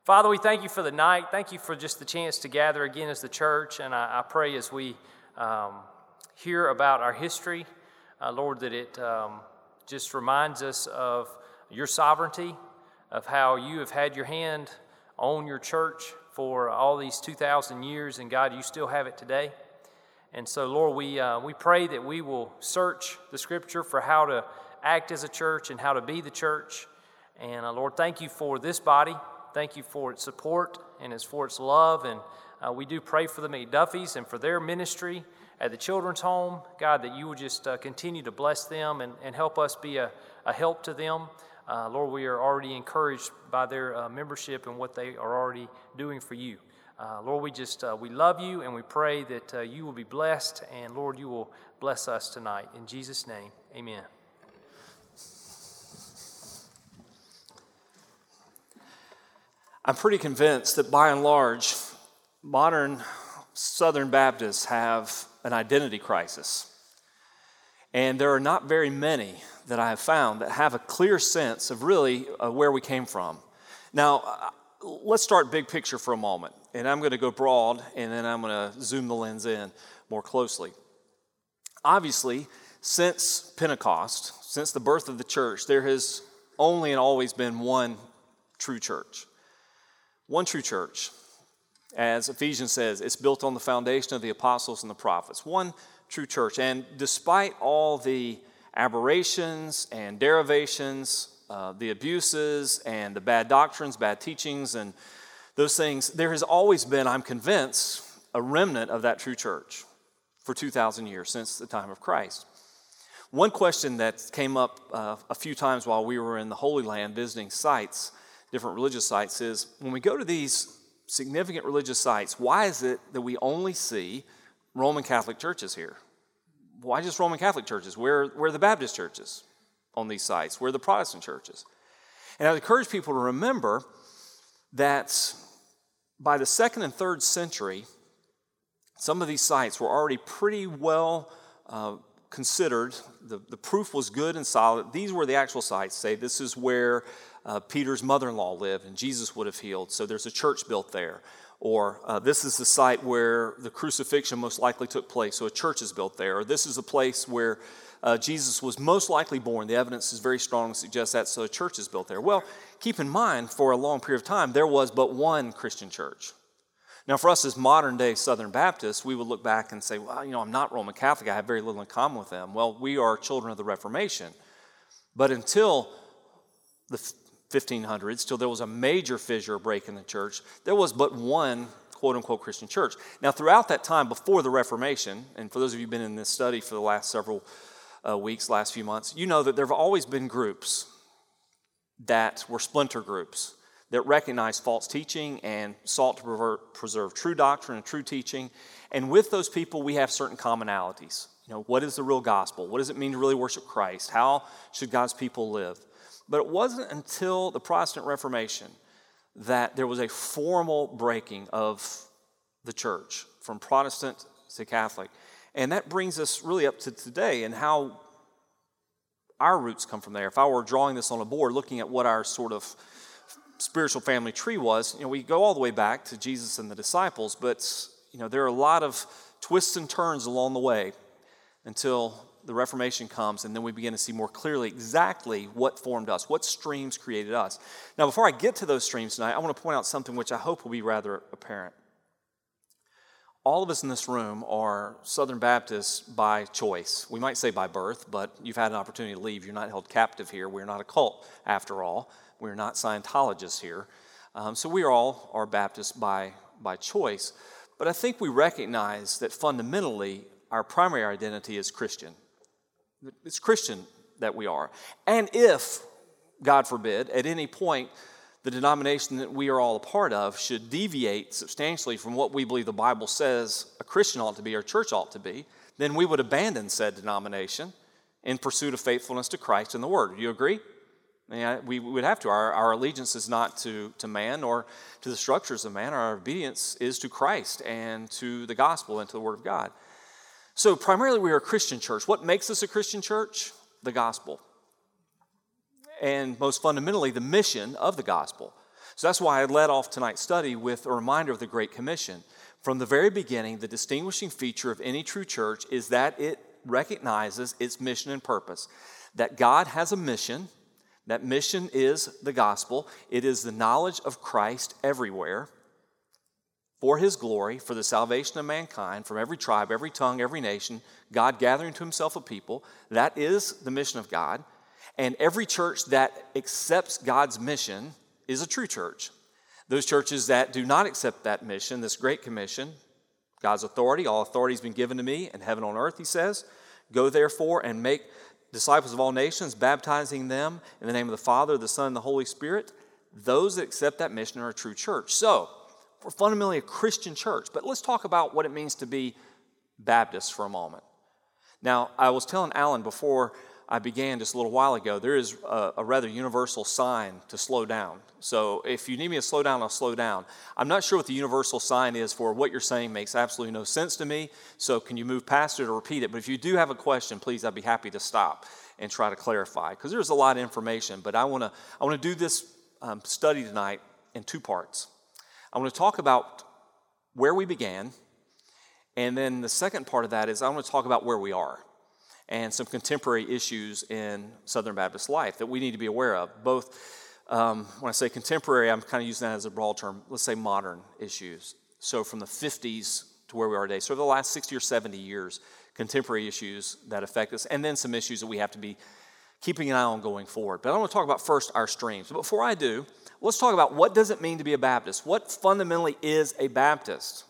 Father, we thank you for the night. Thank you for just the chance to gather again as the church. And I pray as we hear about our history, Lord, that it just reminds us of your sovereignty, of how you have had your hand on your church for all these 2,000 years. And God, you still have it today. And so, Lord, we pray that we will search the Scripture for how to act as a church and how to be the church. And Lord, thank you for this body. Thank you for its support and for its love. And we do pray for the McDuffies and for their ministry at the children's home. God, that you will just continue to bless them and help us be a help to them. Lord, we are already encouraged by their membership and what they are already doing for you. Lord, we love you and we pray that you will be blessed. And Lord, you will bless us tonight. In Jesus' name, amen. I'm pretty convinced that by and large, modern Southern Baptists have an identity crisis. And there are not very many that I have found that have a clear sense of really where we came from. Now, let's start big picture for a moment. And I'm going to go broad, and then I'm going to zoom the lens in more closely. Obviously, since Pentecost, since the birth of the church, there has only and always been one true church. One true church. As Ephesians says, it's built on the foundation of the apostles and the prophets. One true church. And despite all the aberrations and derivations, the abuses and the bad doctrines, bad teachings, and those things, there has always been, I'm convinced, a remnant of that true church for 2,000 years, since the time of Christ. One question that came up a few times while we were in the Holy Land visiting sites, different religious sites, is when we go to these significant religious sites, why is it that we only see Roman Catholic churches here? Why just Roman Catholic churches? Where are the Baptist churches on these sites? Where are the Protestant churches? And I would encourage people to remember that by the 2nd and 3rd century, some of these sites were already pretty well considered. The proof was good and solid. These were the actual sites. Say this is where Peter's mother-in-law lived and Jesus would have healed, so there's a church built there. Or this is the site where the crucifixion most likely took place, so a church is built there. Or this is the place where Jesus was most likely born. The evidence is very strong to suggest that, so a church is built there. Well, keep in mind, for a long period of time, there was but one Christian church. Now, for us as modern-day Southern Baptists, we would look back and say, well, I'm not Roman Catholic. I have very little in common with them. Well, we are children of the Reformation. But until the 1500s, till there was a major fissure break in the church, there was but one quote-unquote Christian church. Now, throughout that time before the Reformation, and for those of you who've been in this study for the last several weeks, last few months, you know that there have always been groups that were splinter groups that recognized false teaching and sought to preserve true doctrine and true teaching. And with those people, we have certain commonalities. What is the real gospel? What does it mean to really worship Christ? How should God's people live? But it wasn't until the Protestant Reformation that there was a formal breaking of the church from Protestant to Catholic. And that brings us really up to today and how our roots come from there. If I were drawing this on a board, looking at what our sort of spiritual family tree was, we go all the way back to Jesus and the disciples, but there are a lot of twists and turns along the way until the Reformation comes, and then we begin to see more clearly exactly what formed us, what streams created us. Now, before I get to those streams tonight, I want to point out something which I hope will be rather apparent. All of us in this room are Southern Baptists by choice. We might say by birth, but you've had an opportunity to leave. You're not held captive here. We're not a cult, after all. We're not Scientologists here. So we all are Baptists by choice. But I think we recognize that fundamentally our primary identity is Christian. It's Christian that we are. And if, God forbid, at any point the denomination that we are all a part of should deviate substantially from what we believe the Bible says a Christian ought to be or a church ought to be, then we would abandon said denomination in pursuit of faithfulness to Christ and the Word. Do you agree? We would have to. Our allegiance is not to man or to the structures of man. Our obedience is to Christ and to the gospel and to the Word of God. So primarily we are a Christian church. What makes us a Christian church? The gospel. And most fundamentally, the mission of the gospel. So that's why I led off tonight's study with a reminder of the Great Commission. From the very beginning, the distinguishing feature of any true church is that it recognizes its mission and purpose. That God has a mission. That mission is the gospel. It is the knowledge of Christ everywhere for His glory, for the salvation of mankind, from every tribe, every tongue, every nation, God gathering to Himself a people. That is the mission of God. And every church that accepts God's mission is a true church. Those churches that do not accept that mission, this Great Commission, God's authority, all authority has been given to me in heaven and on earth, He says. Go therefore and make disciples of all nations, baptizing them in the name of the Father, the Son, and the Holy Spirit. Those that accept that mission are a true church. So, we're fundamentally a Christian church. But let's talk about what it means to be Baptist for a moment. Now, I was telling Alan before I began just a little while ago, there is a rather universal sign to slow down. So if you need me to slow down, I'll slow down. I'm not sure what the universal sign is for what you're saying makes absolutely no sense to me, so can you move past it or repeat it? But if you do have a question, please, I'd be happy to stop and try to clarify, because there's a lot of information. But I want to do this study tonight in two parts. I want to talk about where we began, and then the second part of that is I want to talk about where we are and some contemporary issues in Southern Baptist life that we need to be aware of. Both, when I say contemporary, I'm kind of using that as a broad term, let's say modern issues. So from the 50s to where we are today, so over the last 60 or 70 years, contemporary issues that affect us, and then some issues that we have to be keeping an eye on going forward. But I want to talk about first our streams. But before I do, let's talk about what does it mean to be a Baptist? What fundamentally is a Baptist?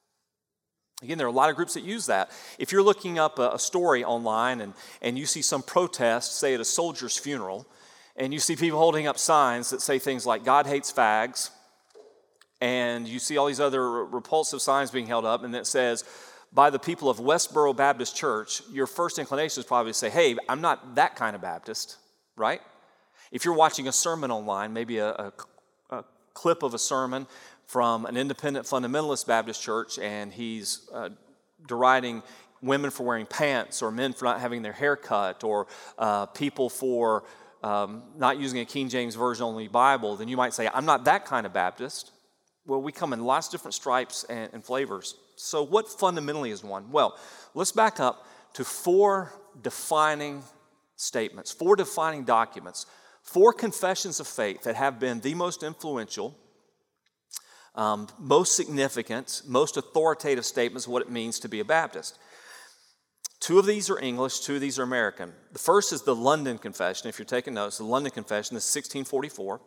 Again, there are a lot of groups that use that. If you're looking up a story online and you see some protest, say at a soldier's funeral, and you see people holding up signs that say things like, God hates fags, and you see all these other repulsive signs being held up, and it says, by the people of Westboro Baptist Church, your first inclination is probably to say, hey, I'm not that kind of Baptist, right? If you're watching a sermon online, maybe a clip of a sermon from an independent fundamentalist Baptist church, and he's deriding women for wearing pants, or men for not having their hair cut, or people for not using a King James Version only Bible, then you might say, I'm not that kind of Baptist. Well, we come in lots of different stripes and flavors. So what fundamentally is one? Well, let's back up to four defining statements, four defining documents, four confessions of faith that have been the most influential, most significant, most authoritative statements of what it means to be a Baptist. Two of these are English, two of these are American. The first is the London Confession. If you're taking notes, the London Confession is 1644.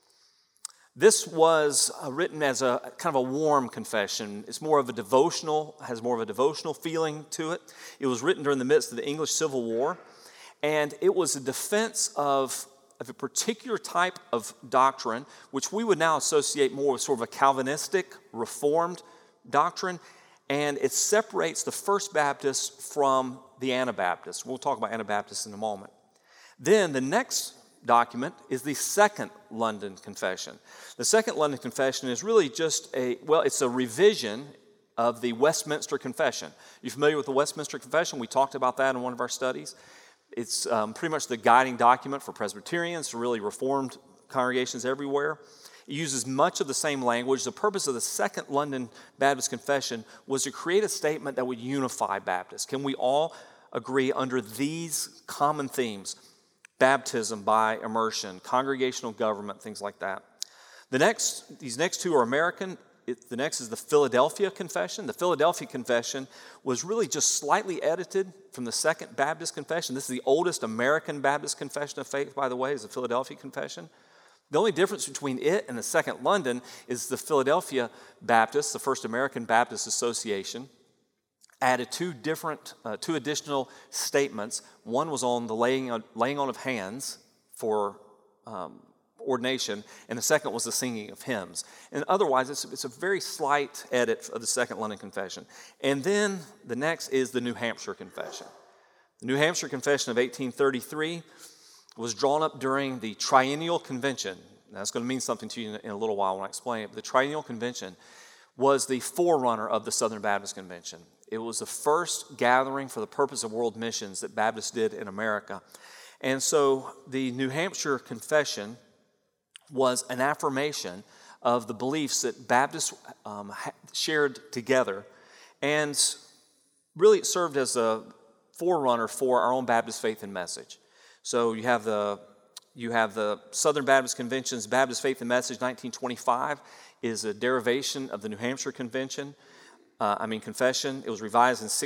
This was written as a kind of a warm confession. It's more of a devotional, has more of a devotional feeling to it. It was written during the midst of the English Civil War, and it was a defense of a particular type of doctrine, which we would now associate more with sort of a Calvinistic, Reformed doctrine, and it separates the First Baptists from the Anabaptists. We'll talk about Anabaptists in a moment. Then the next document is the Second London Confession. The Second London Confession is really just it's a revision of the Westminster Confession. You familiar with the Westminster Confession? We talked about that in one of our studies. It's pretty much the guiding document for Presbyterians, for really Reformed congregations everywhere. It uses much of the same language. The purpose of the Second London Baptist Confession was to create a statement that would unify Baptists. Can we all agree under these common themes? Baptism by immersion, congregational government, things like that. These next two are American. The next is the Philadelphia Confession. The Philadelphia Confession was really just slightly edited from the Second Baptist Confession. This is the oldest American Baptist Confession of Faith, by the way, is the Philadelphia Confession. The only difference between it and the Second London is the Philadelphia Baptist, the First American Baptist Association, added two additional statements. One was on the laying on of hands for ordination, and the second was the singing of hymns. And otherwise, it's a very slight edit of the Second London Confession. And then the next is the New Hampshire Confession. The New Hampshire Confession of 1833 was drawn up during the Triennial Convention. Now, that's going to mean something to you in a little while when I explain it. But the Triennial Convention was the forerunner of the Southern Baptist Convention. It was the first gathering for the purpose of world missions that Baptists did in America. And so the New Hampshire Confession was an affirmation of the beliefs that Baptists shared together, and really it served as a forerunner for our own Baptist faith and message. So you have the Southern Baptist Convention's Baptist Faith and Message 1925 is a derivation of the New Hampshire Confession. It was revised in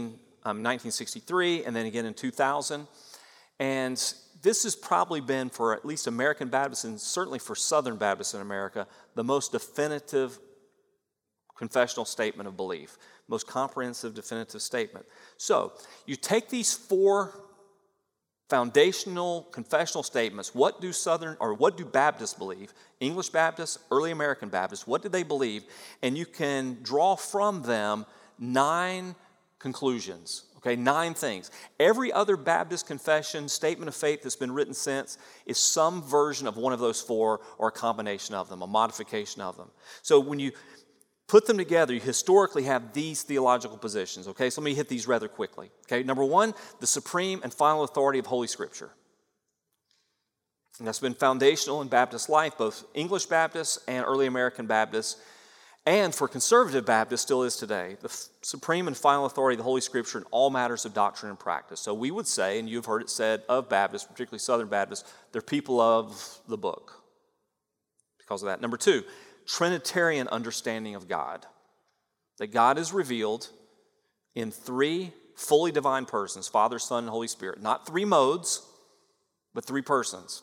1963 and then again in 2000. And this has probably been, for at least American Baptists and certainly for Southern Baptists in America, the most definitive confessional statement of belief, most comprehensive definitive statement. So you take these four foundational confessional statements. What do Baptists believe? English Baptists, early American Baptists, what did they believe? And you can draw from them 9 conclusions. Okay, 9 things. Every other Baptist confession, statement of faith that's been written since is some version of one of those 4 or a combination of them, a modification of them. So when you put them together, you historically have these theological positions. Okay, so let me hit these rather quickly. Okay, number 1, the supreme and final authority of Holy Scripture. And that's been foundational in Baptist life, both English Baptists and early American Baptists. And for conservative Baptists, still is today, the supreme and final authority of the Holy Scripture in all matters of doctrine and practice. So we would say, and you've heard it said of Baptists, particularly Southern Baptists, they're people of the book because of that. Number 2, Trinitarian understanding of God. That God is revealed in 3 fully divine persons, Father, Son, and Holy Spirit. Not 3 modes, but 3 persons.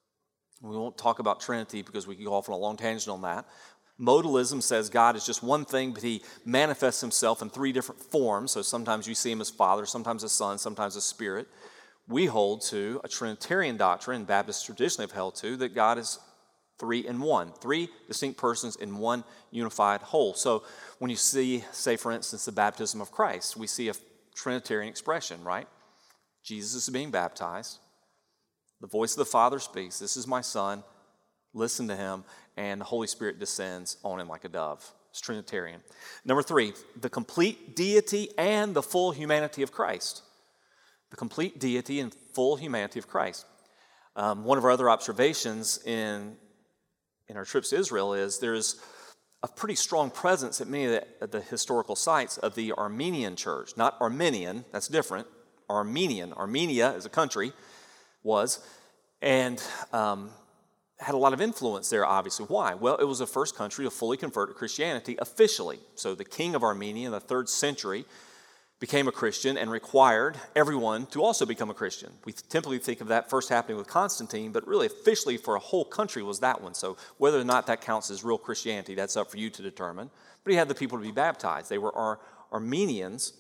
We won't talk about Trinity because we could go off on a long tangent on that. Modalism says God is just one thing, but he manifests himself in 3 different forms. So sometimes you see him as Father, sometimes as Son, sometimes as Spirit. We hold to a Trinitarian doctrine, and Baptists traditionally have held to, that God is 3 in 1. 3 distinct persons in one unified whole. So when you see, say for instance, the baptism of Christ, we see a Trinitarian expression, right? Jesus is being baptized. The voice of the Father speaks, "This is my Son, listen to him," and the Holy Spirit descends on him like a dove. It's Trinitarian. Number 3, the complete deity and the full humanity of Christ. The complete deity and full humanity of Christ. One of our other observations in our trips to Israel is there's a pretty strong presence at many of the historical sites of the Armenian church. Not Armenian, that's different. Armenian. Armenia as a country was, and had a lot of influence there, obviously. Why? Well, it was the first country to fully convert to Christianity officially. So the king of Armenia in the 3rd century became a Christian and required everyone to also become a Christian. We typically think of that first happening with Constantine, but really officially for a whole country was that one. So whether or not that counts as real Christianity, that's up for you to determine. But he had the people to be baptized. They were Armenians.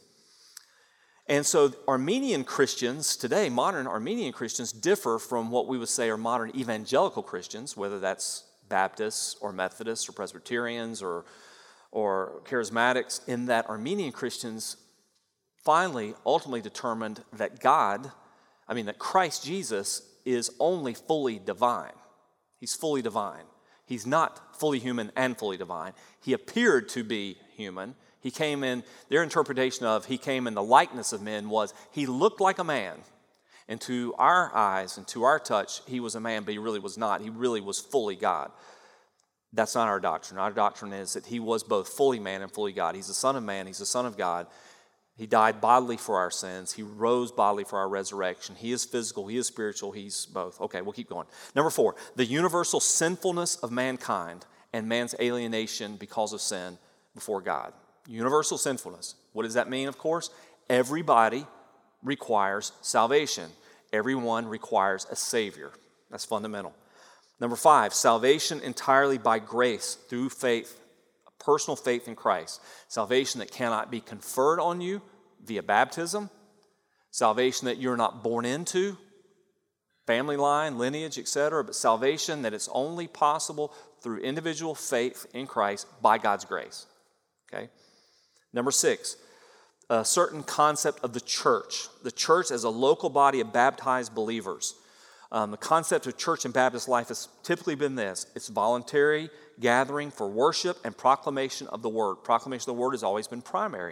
And so Armenian Christians today, modern Armenian Christians, differ from what we would say are modern evangelical Christians, whether that's Baptists or Methodists or Presbyterians or Charismatics, in that Armenian Christians finally, ultimately determined that that Christ Jesus is only fully divine. He's fully divine. He's not fully human and fully divine. He appeared to be human. He came in, their interpretation of he came in the likeness of men was he looked like a man. And to our eyes and to our touch, he was a man, but he really was not. He really was fully God. That's not our doctrine. Our doctrine is that he was both fully man and fully God. He's the Son of Man. He's the Son of God. He died bodily for our sins. He rose bodily for our resurrection. He is physical. He is spiritual. He's both. Okay, we'll keep going. Number 4, the universal sinfulness of mankind and man's alienation because of sin before God. Universal sinfulness. What does that mean, of course? Everybody requires salvation. Everyone requires a Savior. That's fundamental. Number 5, salvation entirely by grace through faith, personal faith in Christ. Salvation that cannot be conferred on you via baptism. Salvation that you're not born into, family line, lineage, etc. But salvation that is only possible through individual faith in Christ by God's grace. Okay? Number 6, a certain concept of the church. The church as a local body of baptized believers. The concept of church in Baptist life has typically been this. It's voluntary gathering for worship and proclamation of the Word. Proclamation of the Word has always been primary.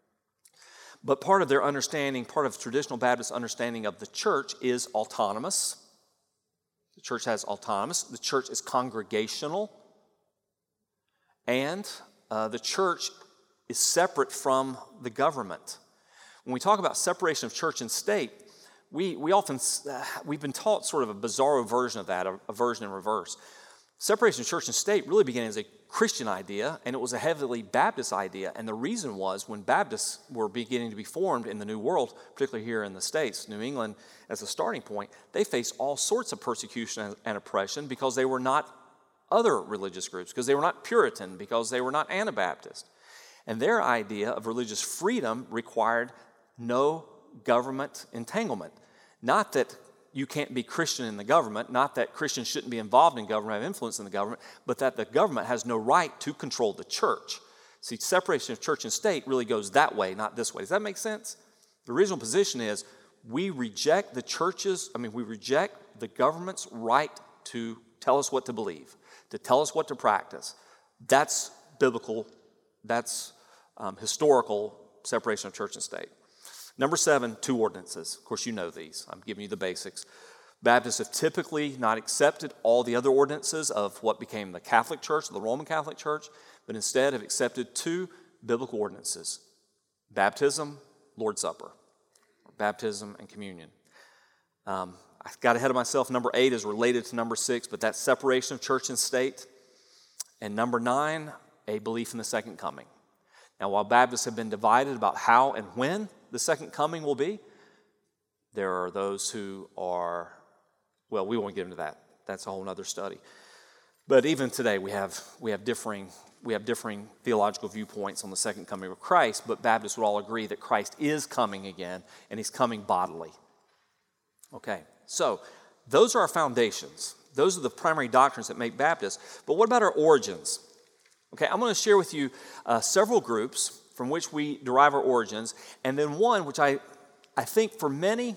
But part of their understanding, part of traditional Baptist understanding of the church is autonomous. The church has autonomous. The church is congregational. and the church is separate from the government. When we talk about separation of church and state, we've been taught sort of a bizarro version of that, a version in reverse. Separation of church and state really began as a Christian idea, and it was a heavily Baptist idea. And the reason was when Baptists were beginning to be formed in the New World, particularly here in the States, New England as a starting point, they faced all sorts of persecution and oppression because they were not other religious groups, because they were not Puritan, because they were not Anabaptist. And their idea of religious freedom required no government entanglement. Not that you can't be Christian in the government, not that Christians shouldn't be involved in government, have influence in the government, but that the government has no right to control the church. See, separation of church and state really goes that way, not this way. Does that make sense? The original position is we reject we reject the government's right to tell us what to believe, to tell us what to practice. That's biblical, that's historical separation of church and state. Number 7, 2 ordinances. Of course, you know these. I'm giving you the basics. Baptists have typically not accepted all the other ordinances of what became the Catholic Church, the Roman Catholic Church, but instead have accepted 2 biblical ordinances: baptism, Lord's Supper, baptism and communion. I got ahead of myself. Number 8 is related to number 6, but that's separation of church and state. And number 9, a belief in the second coming. Now, while Baptists have been divided about how and when the second coming will be, there are those who are, well, we won't get into that. That's a whole other study. But even today, we have differing theological viewpoints on the second coming of Christ, but Baptists would all agree that Christ is coming again, and he's coming bodily. Okay, so those are our foundations. Those are the primary doctrines that make Baptists. But what about our origins? Okay, I'm going to share with you several groups from which we derive our origins, and then one which I think for many,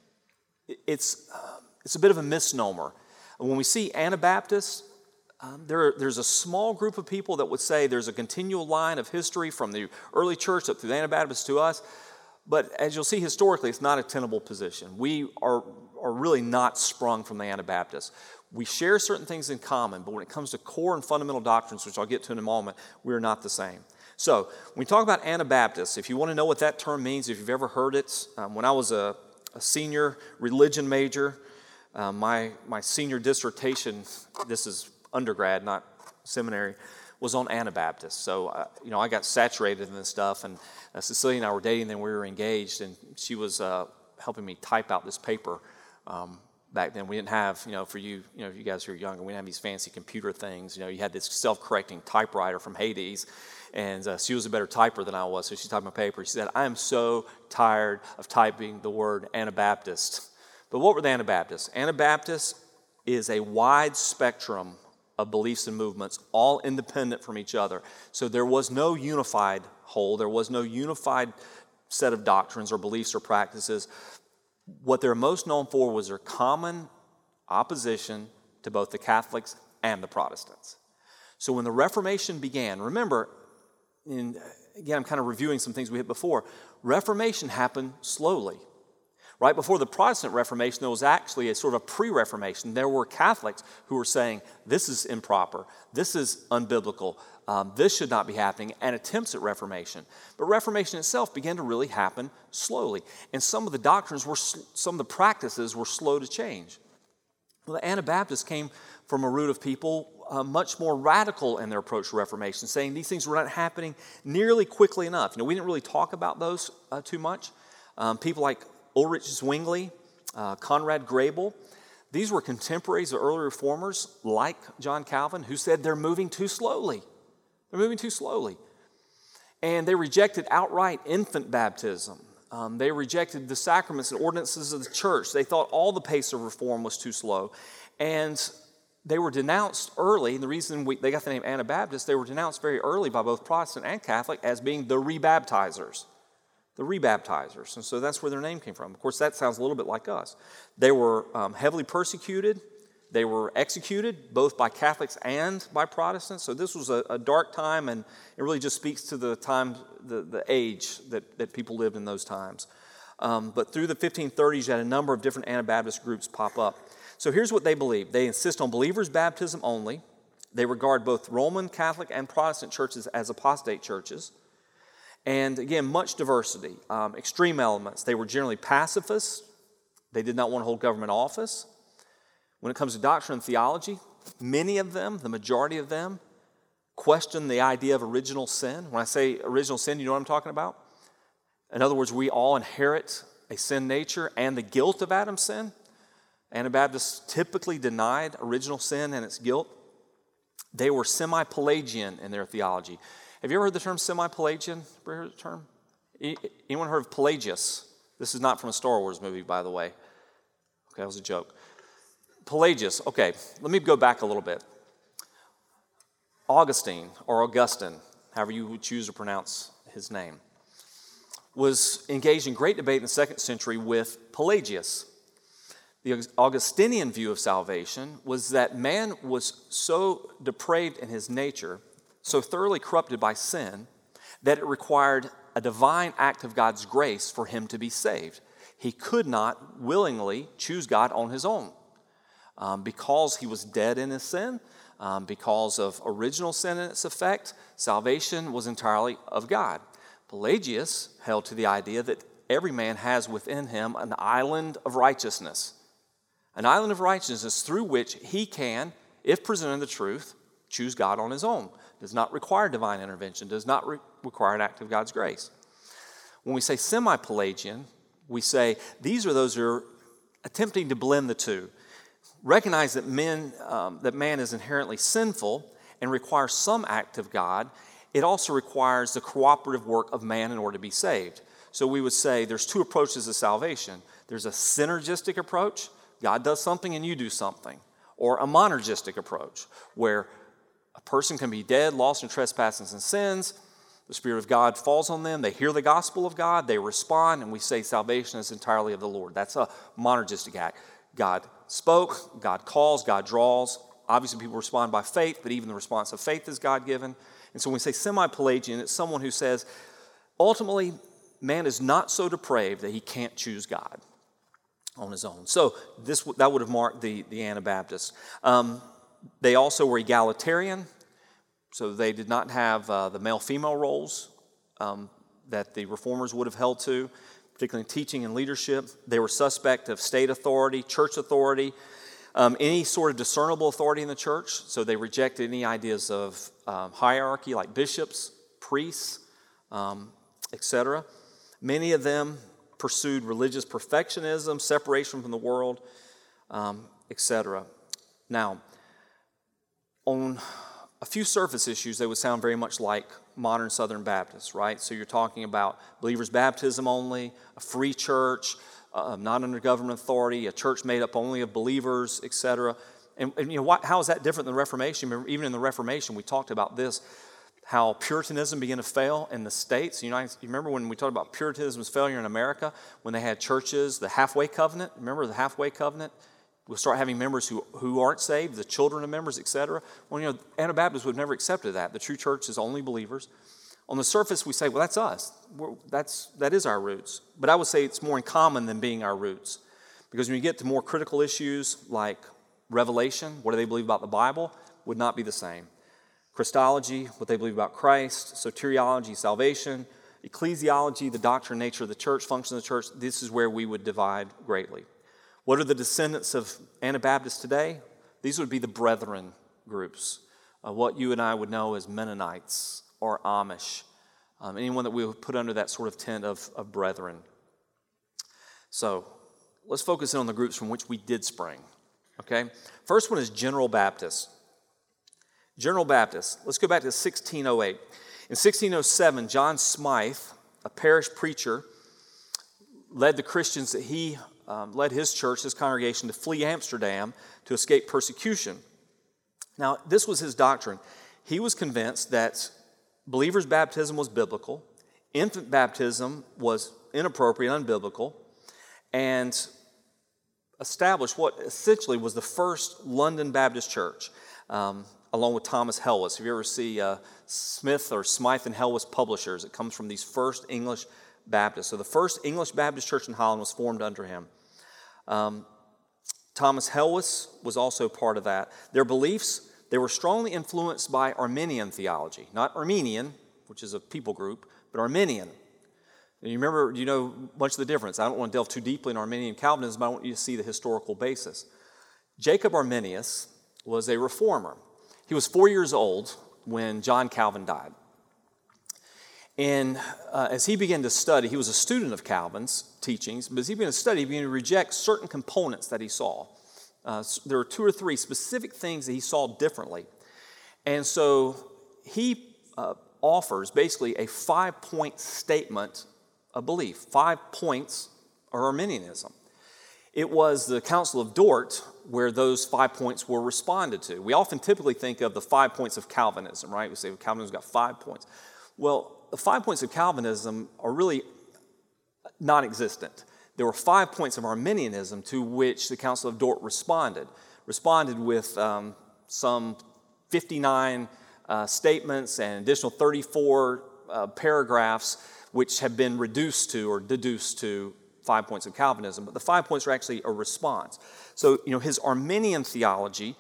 it's a bit of a misnomer. When we see Anabaptists, there's a small group of people that would say there's a continual line of history from the early church up through the Anabaptists to us, but as you'll see historically, it's not a tenable position. We are really not sprung from the Anabaptists. We share certain things in common, but when it comes to core and fundamental doctrines, which I'll get to in a moment, we're not the same. So, when we talk about Anabaptists, if you want to know what that term means, if you've ever heard it, when I was a senior religion major, my senior dissertation, this is undergrad, not seminary, was on Anabaptists. So, I got saturated in this stuff, and Cecilia and I were dating, then we were engaged, and she was helping me type out this paper. Back then, we didn't have, for you, you guys who are younger, we didn't have these fancy computer things. You had this self-correcting typewriter from Hades, and she was a better typer than I was, so she typed my paper. She said, "I am so tired of typing the word Anabaptist." But what were the Anabaptists? Anabaptists is a wide spectrum of beliefs and movements, all independent from each other. So there was no unified whole. There was no unified set of doctrines or beliefs or practices. What they're most known for was their common opposition to both the Catholics and the Protestants. So when the Reformation began, remember, again, I'm kind of reviewing some things we hit before. Reformation happened slowly. Right before the Protestant Reformation, there was actually a sort of a pre-Reformation. There were Catholics who were saying, this is improper, this is unbiblical, this should not be happening, and attempts at Reformation. But Reformation itself began to really happen slowly. And some of the doctrines some of the practices were slow to change. Well, the Anabaptists came from a root of people much more radical in their approach to Reformation, saying these things were not happening nearly quickly enough. We didn't really talk about those too much. People like Ulrich Zwingli, Conrad Grebel, these were contemporaries of early reformers like John Calvin who said they're moving too slowly. They're moving too slowly. And they rejected outright infant baptism. They rejected the sacraments and ordinances of the church. They thought all the pace of reform was too slow. And they were denounced early, and the reason they got the name Anabaptists, they were denounced very early by both Protestant and Catholic as being the rebaptizers. The rebaptizers. And so that's where their name came from. Of course, that sounds a little bit like us. They were heavily persecuted. They were executed both by Catholics and by Protestants. So this was a dark time, and it really just speaks to the time, the age that people lived in those times. But through the 1530s, you had a number of different Anabaptist groups pop up. So here's what they believe. They insist on believers' baptism only. They regard both Roman Catholic and Protestant churches as apostate churches. And again, much diversity, extreme elements. They were generally pacifists. They did not want to hold government office. When it comes to doctrine and theology, many of them, the majority of them, question the idea of original sin. When I say original sin, you know what I'm talking about? In other words, we all inherit a sin nature and the guilt of Adam's sin. Anabaptists typically denied original sin and its guilt. They were semi-Pelagian in their theology. Have you ever heard the term semi-Pelagian? Ever heard the term? Anyone heard of Pelagius? This is not from a Star Wars movie, by the way. Okay, that was a joke. Pelagius, okay, let me go back a little bit. Augustine, or Augustine, however you would choose to pronounce his name, was engaged in great debate in the 2nd century with Pelagius. The Augustinian view of salvation was that man was so depraved in his nature, so thoroughly corrupted by sin, that it required a divine act of God's grace for him to be saved. He could not willingly choose God on his own. Because he was dead in his sin, because of original sin and its effect, salvation was entirely of God. Pelagius held to the idea that every man has within him an island of righteousness. An island of righteousness through which he can, if presented the truth, choose God on his own. Does not require divine intervention, does not require an act of God's grace. When we say semi-Pelagian, we say these are those who are attempting to blend the two. Recognize that man is inherently sinful and requires some act of God. It also requires the cooperative work of man in order to be saved. So we would say there's two approaches to salvation. There's a synergistic approach, God does something and you do something, or a monergistic approach, where a person can be dead, lost in trespasses and sins. The Spirit of God falls on them. They hear the gospel of God. They respond, and we say salvation is entirely of the Lord. That's a monergistic act. God spoke, God calls, God draws. Obviously, people respond by faith, but even the response of faith is God-given. And so when we say semi-Pelagian, it's someone who says, ultimately, man is not so depraved that he can't choose God on his own. So that would have marked the Anabaptists. They also were egalitarian, so they did not have the male-female roles that the reformers would have held to, particularly in teaching and leadership. They were suspect of state authority, church authority, any sort of discernible authority in the church. So they rejected any ideas of hierarchy like bishops, priests, etc. Many of them pursued religious perfectionism, separation from the world, etc. Now, on a few surface issues, they would sound very much like modern Southern Baptists, right? So you're talking about believers' baptism only, a free church, not under government authority, a church made up only of believers, etc. And you know, how is that different than the Reformation? Remember, even in the Reformation, we talked about this, how Puritanism began to fail in the States. You remember when we talked about Puritanism's failure in America, when they had churches, the halfway covenant? Remember the halfway covenant? We'll start having members who aren't saved, the children of members, etc. Well, you know, Anabaptists would have never accepted that. The true church is only believers. On the surface, we say, well, that's us. That is our roots. But I would say it's more in common than being our roots. Because when you get to more critical issues like revelation, what do they believe about the Bible, would not be the same. Christology, what they believe about Christ, soteriology, salvation, ecclesiology, the doctrine, nature of the church, function of the church, this is where we would divide greatly. What are the descendants of Anabaptists today? These would be the brethren groups, what you and I would know as Mennonites or Amish, anyone that we would put under that sort of tent of brethren. So let's focus in on the groups from which we did spring, okay? First one is General Baptist. General Baptist, let's go back to 1608. In 1607, John Smythe, a parish preacher, led the Christians that he led his church, his congregation, to flee Amsterdam to escape persecution. Now, this was his doctrine. He was convinced that believers' baptism was biblical, infant baptism was inappropriate, unbiblical, and established what essentially was the first London Baptist church, along with Thomas Helwys. If you ever see Smith or Smythe and Helwys Publishers, it comes from these first English Baptists. So the first English Baptist church in Holland was formed under him. Thomas Helwys was also part of that. Their beliefs, they were strongly influenced by Arminian theology, not Armenian, which is a people group, but Arminian. And you remember, you know much of the difference. I don't want to delve too deeply in Arminian Calvinism, but I want you to see the historical basis. Jacob Arminius was a reformer. He was 4 years old when John Calvin died. And as he began to study, he was a student of Calvin's teachings, but as he began to study, he began to reject certain components that he saw. There were 2 or 3 specific things that he saw differently. And so he offers basically a 5-point statement of belief. 5 points are Arminianism. It was the Council of Dort where those 5 points were responded to. We often typically think of the 5 points of Calvinism, right? We say, well, Calvinism's got 5 points. Well, the 5 points of Calvinism are really non-existent. There were 5 points of Arminianism to which the Council of Dort responded with some 59 statements and additional 34 paragraphs which have been reduced to or deduced to 5 points of Calvinism. But the 5 points are actually a response. So, his Arminian theology,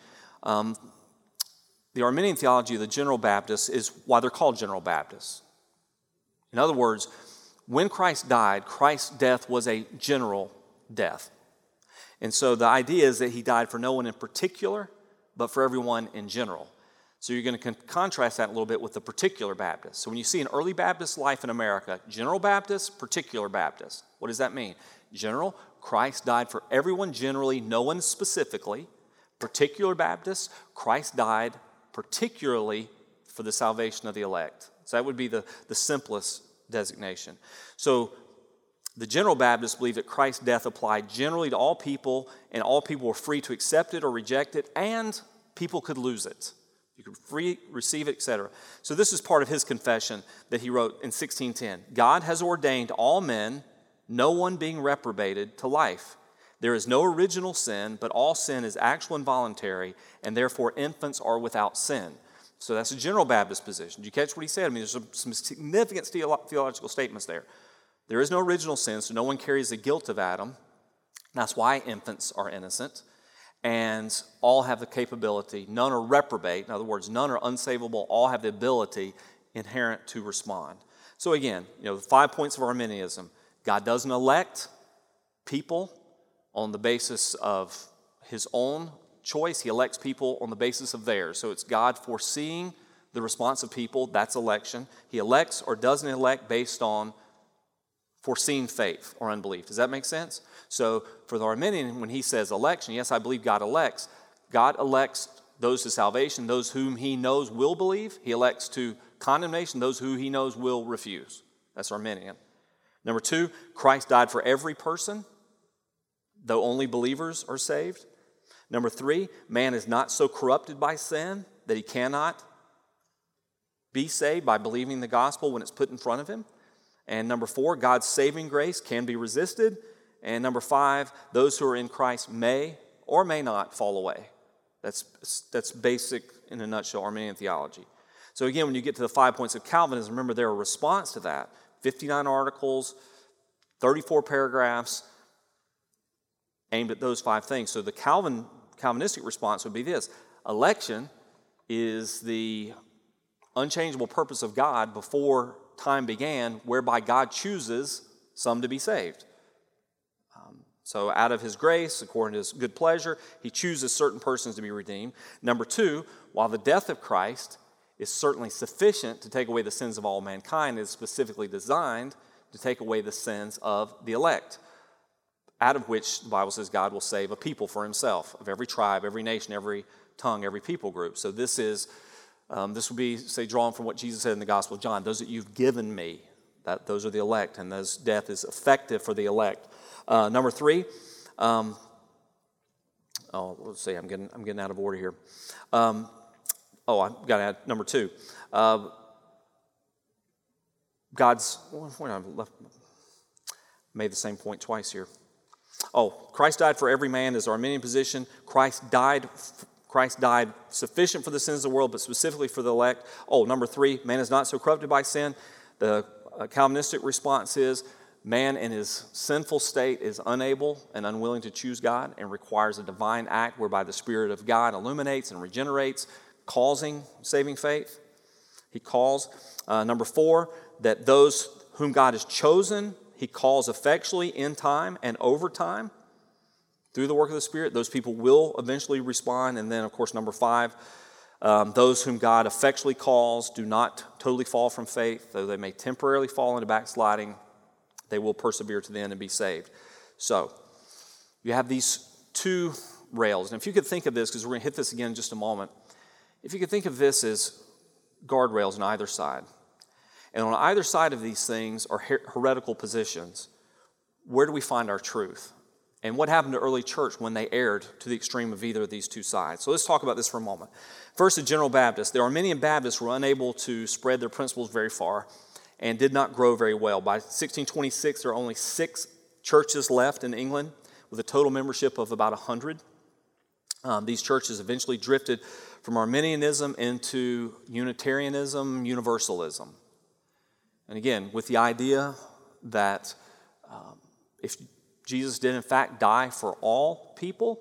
the Arminian theology of the General Baptists is why they're called General Baptists. In other words, when Christ died, Christ's death was a general death. And so the idea is that he died for no one in particular, but for everyone in general. So you're going to contrast that a little bit with the particular Baptist. So when you see an early Baptist life in America, General Baptist, particular Baptist, what does that mean? General, Christ died for everyone generally, no one specifically. Particular Baptist, Christ died particularly for the salvation of the elect. So that would be the simplest designation. So the General Baptists believe that Christ's death applied generally to all people, and all people were free to accept it or reject it, and people could lose it. You could receive it, etc. So this is part of his confession that he wrote in 1610. God has ordained all men, no one being reprobated, to life. There is no original sin, but all sin is actual and voluntary, and therefore infants are without sin. So that's a General Baptist position. Did you catch what he said? I mean, there's some significant theological statements there. There is no original sin, so no one carries the guilt of Adam. That's why infants are innocent. And all have the capability, none are reprobate, in other words, none are unsavable, all have the ability inherent to respond. So again, the 5 points of Arminianism. God doesn't elect people on the basis of his own choice. He elects people on the basis of theirs. So it's God foreseeing the response of people, that's election. He elects or doesn't elect based on foreseen faith or unbelief. Does that make sense? So for the Arminian, when he says election, yes, I believe God elects those to salvation, those whom he knows will believe. He elects to condemnation, those who he knows will refuse. That's Arminian. Number 2, Christ died for every person, though only believers are saved. Number 3, man is not so corrupted by sin that he cannot be saved by believing the gospel when it's put in front of him. And number 4, God's saving grace can be resisted. And number 5, those who are in Christ may or may not fall away. That's basic, in a nutshell, Arminian theology. So again, when you get to the 5 points of Calvinism, remember they're a response to that. 59 articles, 34 paragraphs aimed at those 5 things. So the Calvinistic response would be this. Election is the unchangeable purpose of God before time began, whereby God chooses some to be saved. So out of his grace, according to his good pleasure, he chooses certain persons to be redeemed. Number 2, while the death of Christ is certainly sufficient to take away the sins of all mankind, it is specifically designed to take away the sins of the elect, out of which the Bible says God will save a people for himself, of every tribe, every nation, every tongue, every people group. So this will be, say, drawn from what Jesus said in the Gospel of John, those that you've given me, those are the elect, and those death is effective for the elect. Number 3, let's see, I'm getting out of order here. I've got to add number 2. Made the same point twice here. Christ died for every man is our Arminian position. Christ died sufficient for the sins of the world, but specifically for the elect. Number 3, man is not so corrupted by sin. The Calvinistic response is, man in his sinful state is unable and unwilling to choose God and requires a divine act whereby the Spirit of God illuminates and regenerates, causing saving faith. He calls. Number 4, that those whom God has chosen, he calls effectually in time and over time through the work of the Spirit. Those people will eventually respond. And then, of course, number 5, those whom God effectually calls do not totally fall from faith, though they may temporarily fall into backsliding. They will persevere to the end and be saved. So, you have these 2 rails. And if you could think of this, because we're going to hit this again in just a moment, if you could think of this as guardrails on either side. And on either side of these things are heretical positions. Where do we find our truth? And what happened to early church when they erred to the extreme of either of these 2 sides? So let's talk about this for a moment. First, the General Baptists. The Arminian Baptists were unable to spread their principles very far and did not grow very well. By 1626, there are only 6 churches left in England with a total membership of about 100. These churches eventually drifted from Arminianism into Unitarianism, Universalism. And again, with the idea that if Jesus did in fact die for all people,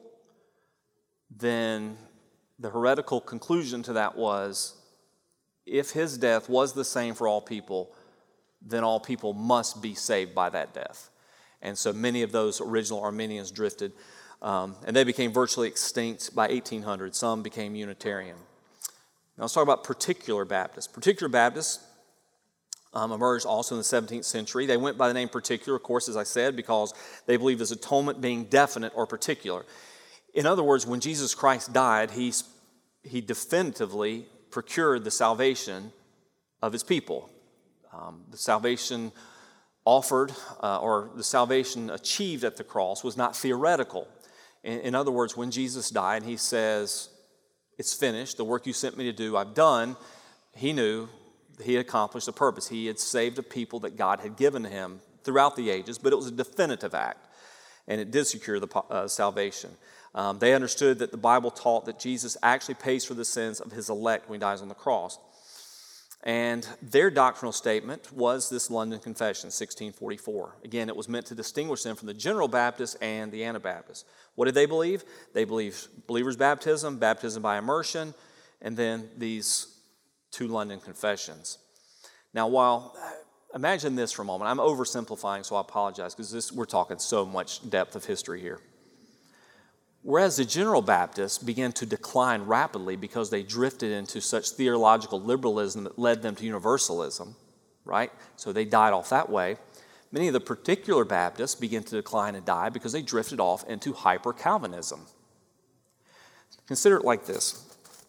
then the heretical conclusion to that was, if his death was the same for all people, then all people must be saved by that death. And so many of those original Arminians drifted, and they became virtually extinct by 1800. Some became Unitarian. Now let's talk about particular Baptists. Particular Baptists emerged also in the 17th century. They went by the name particular, of course, as I said, because they believed his atonement being definite or particular. In other words, when Jesus Christ died, he definitively procured the salvation of his people. The salvation offered or the salvation achieved at the cross was not theoretical. In other words, when Jesus died, he says, "It's finished. The work you sent me to do, I've done." He knew he had accomplished the purpose. He had saved a people that God had given to him throughout the ages, but it was a definitive act, and it did secure the salvation. They understood that the Bible taught that Jesus actually pays for the sins of his elect when he dies on the cross. And their doctrinal statement was this London Confession, 1644. Again, it was meant to distinguish them from the General Baptists and the Anabaptists. What did they believe? They believed believer's baptism, baptism by immersion, and then these 2 London Confessions. Now, imagine this for a moment. I'm oversimplifying, so I apologize, because we're talking so much depth of history here. Whereas the General Baptists began to decline rapidly because they drifted into such theological liberalism that led them to universalism, right? So they died off that way. Many of the particular Baptists began to decline and die because they drifted off into hyper-Calvinism. Consider it like this.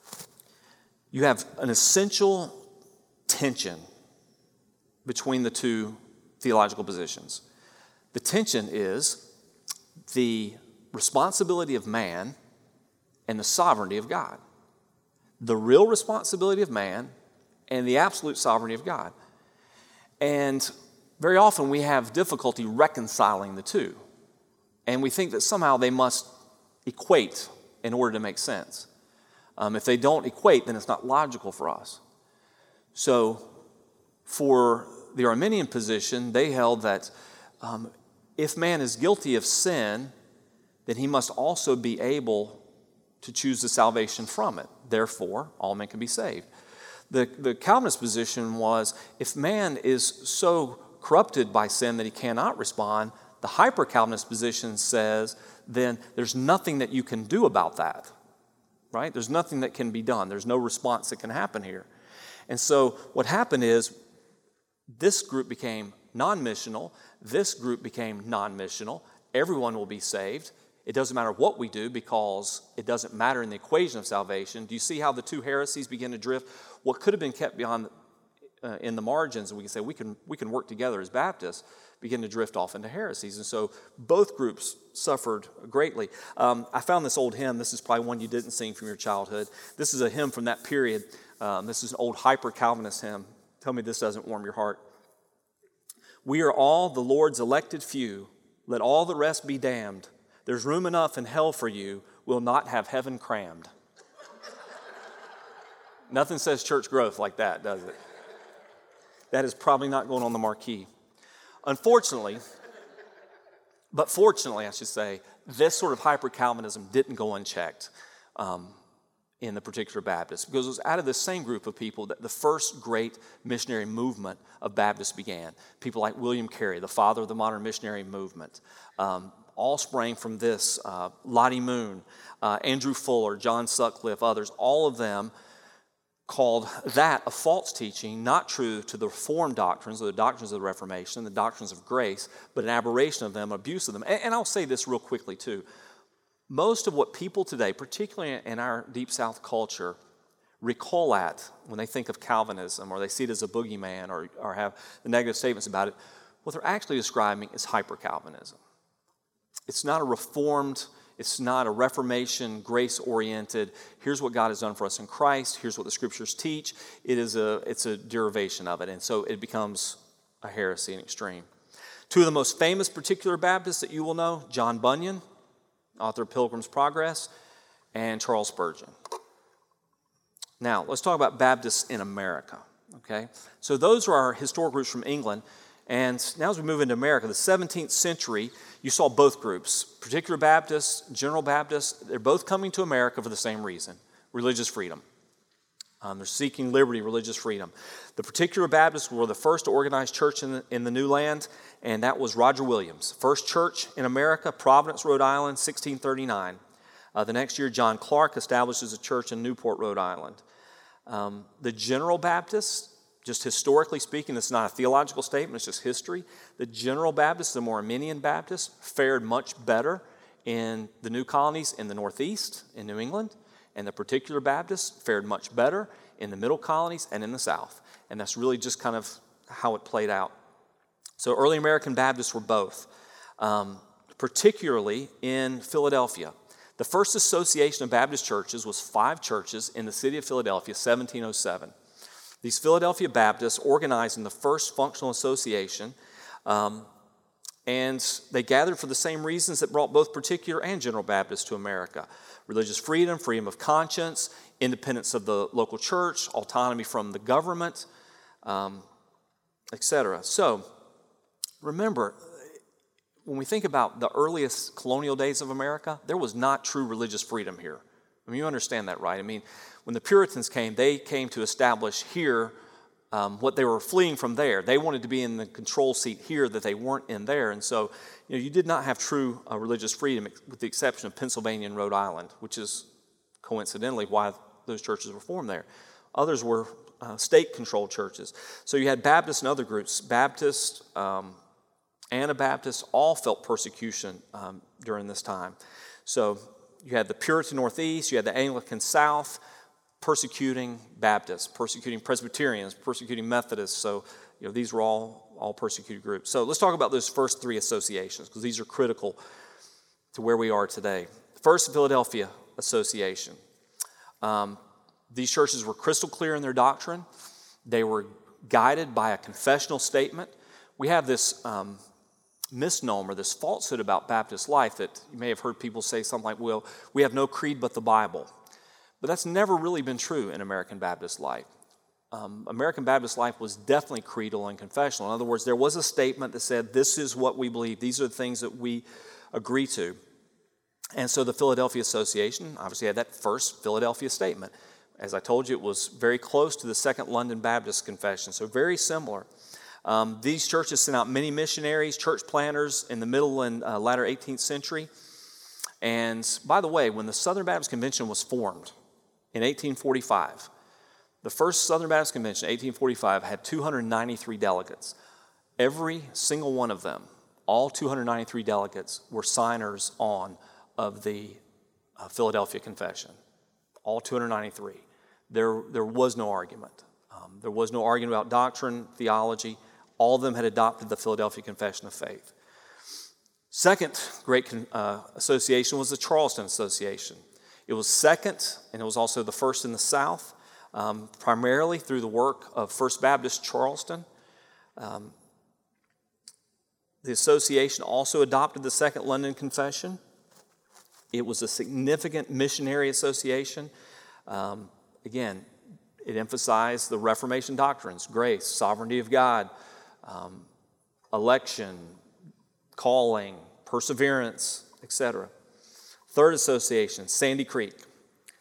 You have an essential tension between the 2 theological positions. The tension is the responsibility of man and the sovereignty of God. The real responsibility of man and the absolute sovereignty of God. And very often we have difficulty reconciling the 2. And we think that somehow they must equate in order to make sense. If they don't equate, then it's not logical for us. So for the Arminian position, they held that if man is guilty of sin, then he must also be able to choose the salvation from it. Therefore, all men can be saved. The Calvinist position was, if man is so corrupted by sin that he cannot respond, the hyper-Calvinist position says, then there's nothing that you can do about that, right? There's nothing that can be done. There's no response that can happen here. And so what happened is, this group became non-missional, this group became non-missional, everyone will be saved. It doesn't matter what we do because it doesn't matter in the equation of salvation. Do you see how the 2 heresies begin to drift? What could have been kept beyond in the margins, and we can say we can work together as Baptists, begin to drift off into heresies. And so both groups suffered greatly. I found this old hymn. This is probably one you didn't sing from your childhood. This is a hymn from that period. This is an old hyper-Calvinist hymn. Tell me this doesn't warm your heart. We are all the Lord's elected few. Let all the rest be damned. There's room enough in hell for you. We'll not have heaven crammed. Nothing says church growth like that, does it? That is probably not going on the marquee. Unfortunately, but fortunately, I should say, this sort of hyper-Calvinism didn't go unchecked. in the particular Baptists, because it was out of this same group of people that the first great missionary movement of Baptists began. People like William Carey, the father of the modern missionary movement, all sprang from this. Lottie Moon, Andrew Fuller, John Sutcliffe, others, all of them called that a false teaching, not true to the Reformed doctrines, or the doctrines of the Reformation, the doctrines of grace, but an aberration of them, an abuse of them. And I'll say this real quickly too. Most of what people today, particularly in our Deep South culture, recall at when they think of Calvinism, or they see it as a boogeyman, or have the negative statements about it, what they're actually describing is hyper-Calvinism. It's not a Reformed, it's not a Reformation, grace-oriented, here's what God has done for us in Christ, here's what the Scriptures teach. It's a derivation of it, and so it becomes a heresy in extreme. Two of the most famous particular Baptists that you will know, John Bunyan, author of Pilgrim's Progress, and Charles Spurgeon. Now, let's talk about Baptists in America, okay? So those are our historic roots from England, and now as we move into America, the 17th century, you saw both groups, particular Baptists, general Baptists, they're both coming to America for the same reason, religious freedom. They're seeking liberty, religious freedom. The particular Baptists were the first to organize church in the new land, and that was Roger Williams. First church in America, Providence, Rhode Island, 1639. The next year, John Clark establishes a church in Newport, Rhode Island. The general Baptists, just historically speaking, this is not a theological statement, it's just history. The general Baptists, the more Arminian Baptists, fared much better in the new colonies in the Northeast, in New England. And the particular Baptists fared much better in the middle colonies and in the South. And that's really just kind of how it played out. So early American Baptists were both, particularly in Philadelphia. The first association of Baptist churches was 5 churches in the city of Philadelphia, 1707. These Philadelphia Baptists organized in the first functional association, and they gathered for the same reasons that brought both particular and general Baptists to America. Religious freedom, freedom of conscience, independence of the local church, autonomy from the government, etc. So, remember, when we think about the earliest colonial days of America, there was not true religious freedom here. I mean, you understand that, right? I mean, when the Puritans came, they came to establish here what they were fleeing from there. They wanted to be in the control seat here that they weren't in there. And so, you did not have true religious freedom with the exception of Pennsylvania and Rhode Island, which is coincidentally why those churches were formed there. Others were state-controlled churches. So you had Baptists and other groups. Baptists, Anabaptists, all felt persecution during this time. So you had the Puritan Northeast, you had the Anglican South, persecuting Baptists, persecuting Presbyterians, persecuting Methodists. So, these were all persecuted groups. So let's talk about those first 3 associations, because these are critical to where we are today. First, the Philadelphia Association. These churches were crystal clear in their doctrine. They were guided by a confessional statement. We have this misnomer, this falsehood about Baptist life that you may have heard people say something like, well, we have no creed but the Bible. But that's never really been true in American Baptist life. American Baptist life was definitely creedal and confessional. In other words, there was a statement that said, this is what we believe, these are the things that we agree to. And so the Philadelphia Association obviously had that first Philadelphia statement. As I told you, it was very close to the Second London Baptist Confession, so very similar. These churches sent out many missionaries, church planters in the middle and latter 18th century. And by the way, when the Southern Baptist Convention was formed in 1845, the first Southern Baptist Convention, 1845, had 293 delegates. Every single one of them, all 293 delegates, were signers on of the Philadelphia Confession. All 293. There was no argument. There was no argument about doctrine, theology. All of them had adopted the Philadelphia Confession of Faith. Second great association was the Charleston Association. It was second, and it was also the first in the South, primarily through the work of First Baptist Charleston. The association also adopted the Second London Confession. It was a significant missionary association. Again, it emphasized the Reformation doctrines, grace, sovereignty of God, election, calling, perseverance, etc. Third association, Sandy Creek.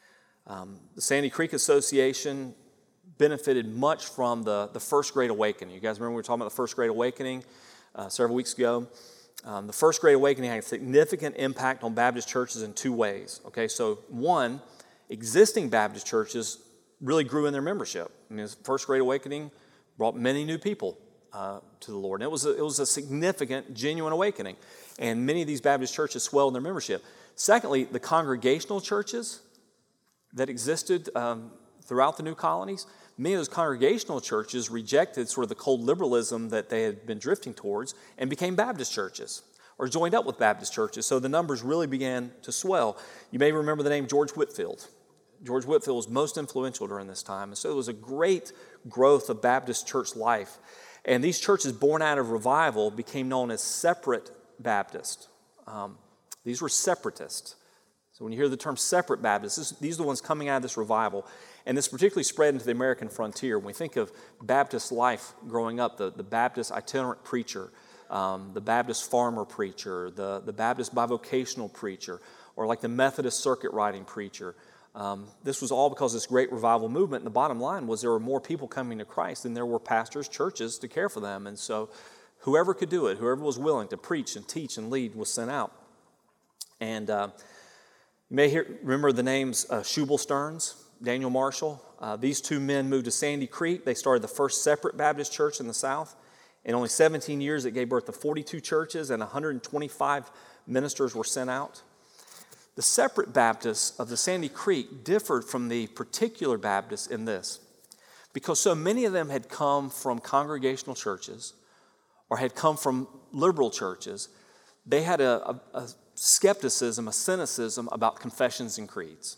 The Sandy Creek Association benefited much from the First Great Awakening. You guys remember we were talking about the First Great Awakening several weeks ago? The First Great Awakening had a significant impact on Baptist churches in two ways. Okay, so one, existing Baptist churches really grew in their membership. I mean, the First Great Awakening brought many new people to the Lord. And it was a significant, genuine awakening. And many of these Baptist churches swelled in their membership. Secondly, the congregational churches that existed throughout the new colonies, many of those congregational churches rejected sort of the cold liberalism that they had been drifting towards and became Baptist churches or joined up with Baptist churches. So the numbers really began to swell. You may remember the name George Whitefield. George Whitefield was most influential during this time. And so it was a great growth of Baptist church life. And these churches born out of revival became known as separate Baptists. These were separatists. So when you hear the term separate Baptists, these are the ones coming out of this revival. And this particularly spread into the American frontier. When we think of Baptist life growing up, the Baptist itinerant preacher, the Baptist farmer preacher, the Baptist bivocational preacher, or like the Methodist circuit riding preacher, this was all because of this great revival movement. And the bottom line was there were more people coming to Christ than there were pastors, churches to care for them. And so whoever could do it, whoever was willing to preach and teach and lead was sent out. And you may remember the names Shubal Stearns, Daniel Marshall. These two men moved to Sandy Creek. They started the first separate Baptist church in the South. In only 17 years, it gave birth to 42 churches and 125 ministers were sent out. The separate Baptists of the Sandy Creek differed from the particular Baptists in this, because so many of them had come from congregational churches or had come from liberal churches. They had a skepticism, a cynicism about confessions and creeds.